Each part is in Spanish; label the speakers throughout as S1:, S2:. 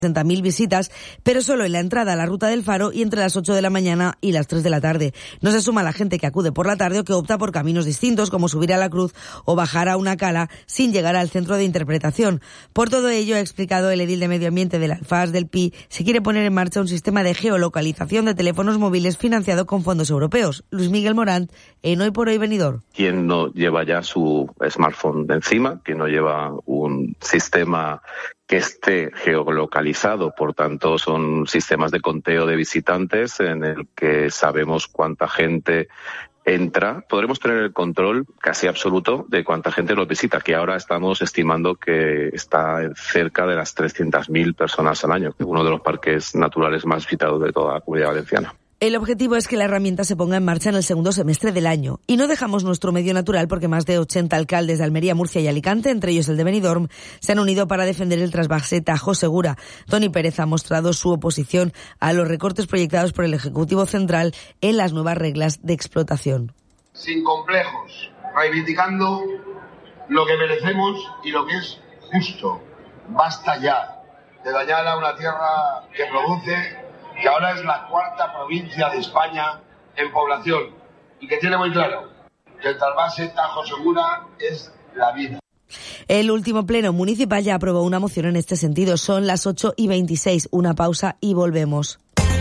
S1: 60.000 visitas, pero solo en la entrada a la Ruta del Faro y entre las 8 de la mañana y las 3 de la tarde. No se suma la gente que acude por la tarde o que opta por caminos distintos, como subir a la Cruz o bajar a una cala sin llegar al centro de interpretación. Por todo ello, ha explicado el edil de Medio Ambiente del Alfaz del Pi, se quiere poner en marcha un sistema de geolocalización de teléfonos móviles financiado con fondos europeos. Luis Miguel Morant, en Hoy por Hoy Benidorm.
S2: ¿Quién no lleva ya su smartphone de encima? ¿Quién no lleva un sistema que esté geolocalizado? Por tanto, son sistemas de conteo de visitantes en el que sabemos cuánta gente entra. Podremos tener el control casi absoluto de cuánta gente nos visita, que ahora estamos estimando que está cerca de las 300.000 personas al año, uno de los parques naturales más visitados de toda la Comunidad Valenciana.
S1: El objetivo es que la herramienta se ponga en marcha en el segundo semestre del año. Y no dejamos nuestro medio natural porque más de 80 alcaldes de Almería, Murcia y Alicante, entre ellos el de Benidorm, se han unido para defender el trasvase Tajo Segura. Toni Pérez ha mostrado su oposición a los recortes proyectados por el Ejecutivo Central en las nuevas reglas de explotación.
S3: Sin complejos, reivindicando lo que merecemos y lo que es justo. Basta ya de dañar a una tierra que produce, que ahora es la cuarta provincia de España en población y que tiene muy claro que el trasvase Tajo Segura es la vida.
S1: El último pleno municipal ya aprobó una moción en este sentido. Son las 8:26, una pausa y volvemos.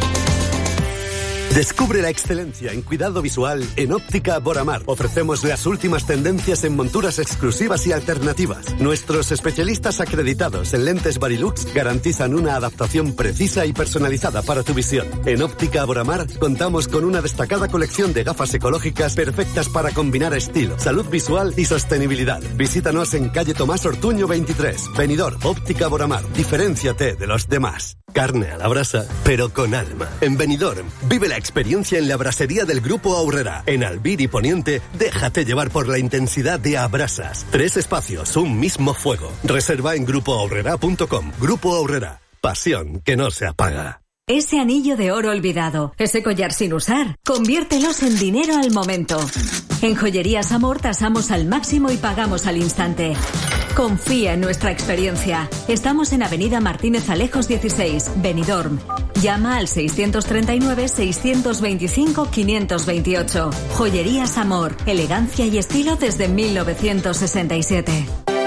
S4: Descubre la excelencia en cuidado visual en Óptica Boramar. Ofrecemos las últimas tendencias en monturas exclusivas y alternativas. Nuestros especialistas acreditados en lentes Varilux garantizan una adaptación precisa y personalizada para tu visión. En Óptica Boramar contamos con una destacada colección de gafas ecológicas perfectas para combinar estilo, salud visual y sostenibilidad. Visítanos en calle Tomás Ortuño 23, Benidorm. Óptica Boramar. Diferénciate de los demás. Carne a la brasa, pero con alma. En Benidorm, vive la experiencia en la brasería del Grupo Aurrera. En Albir y Poniente, déjate llevar por la intensidad de Abrasas. 3 espacios, un mismo fuego. Reserva en grupoaurrera.com. Grupo Aurrera. Pasión que no se apaga.
S5: Ese anillo de oro olvidado, ese collar sin usar, conviértelos en dinero al momento. En Joyerías Amor tasamos al máximo y pagamos al instante. Confía en nuestra experiencia. Estamos en Avenida Martínez Alejos 16, Benidorm. Llama al 639-625-528. Joyerías Amor, elegancia y estilo desde 1967.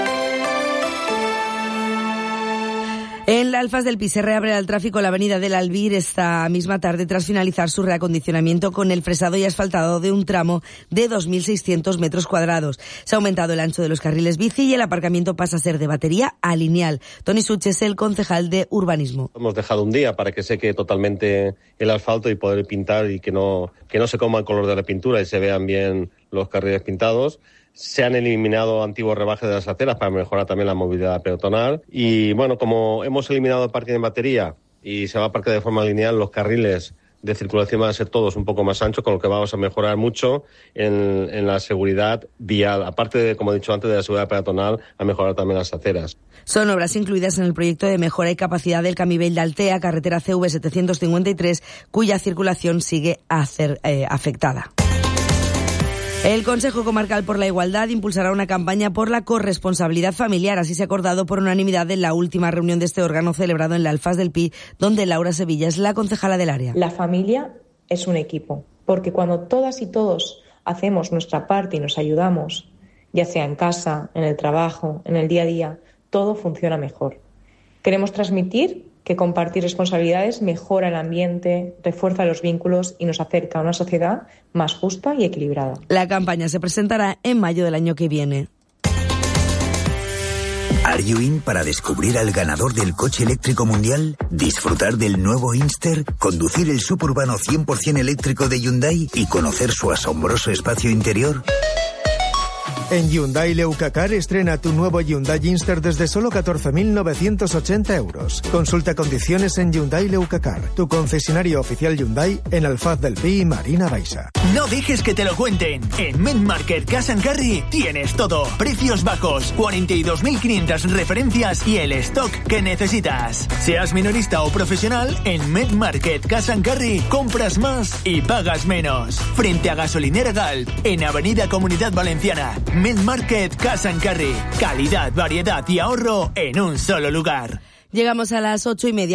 S1: En la Alfaz del Pi se reabre al tráfico la avenida del Albir esta misma tarde tras finalizar su reacondicionamiento con el fresado y asfaltado de un tramo de 2.600 metros cuadrados. Se ha aumentado el ancho de los carriles bici y el aparcamiento pasa a ser de batería a lineal. Toni Such es el concejal de urbanismo.
S6: Hemos dejado un día para que seque totalmente el asfalto y poder pintar y que no se coma el color de la pintura y se vean bien los carriles pintados. Se han eliminado antiguos rebajes de las aceras para mejorar también la movilidad peatonal. Y bueno, como hemos eliminado el parking en batería y se va a parquear de forma lineal, los carriles de circulación van a ser todos un poco más anchos, con lo que vamos a mejorar mucho en la seguridad vial. Aparte de, como he dicho antes, de la seguridad peatonal, a mejorar también las aceras.
S1: Son obras incluidas en el proyecto de mejora y capacidad del Camivell de Altea, carretera CV 753, cuya circulación sigue a ser afectada. El Consejo Comarcal por la Igualdad impulsará una campaña por la corresponsabilidad familiar. Así se ha acordado por unanimidad en la última reunión de este órgano celebrado en la Alfaz del Pi, donde Laura Sevilla es la concejala del área.
S7: La familia es un equipo, porque cuando todas y todos hacemos nuestra parte y nos ayudamos, ya sea en casa, en el trabajo, en el día a día, todo funciona mejor. Queremos transmitir que compartir responsabilidades mejora el ambiente, refuerza los vínculos y nos acerca a una sociedad más justa y equilibrada.
S1: La campaña se presentará en mayo del año que viene.
S8: ¿Are you in para descubrir al ganador del coche eléctrico mundial? ¿Disfrutar del nuevo Inster? ¿Conducir el suburbano 100% eléctrico de Hyundai y conocer su asombroso espacio interior?
S9: En Hyundai Leucacar estrena tu nuevo Hyundai Inster desde solo 14.980 euros. Consulta condiciones en Hyundai Leucacar, tu concesionario oficial Hyundai en Alfaz del Pi y Marina Baixa.
S10: No dejes que te lo cuenten. En MedMarket Cash & Carry tienes todo. Precios bajos, 42.500 referencias y el stock que necesitas. Seas minorista o profesional, en MedMarket Cash & Carry compras más y pagas menos. Frente a Gasolinera Galp, en Avenida Comunidad Valenciana. MedMarket Cash & Carry. Calidad, variedad y ahorro en un solo lugar.
S1: Llegamos a las 8:30.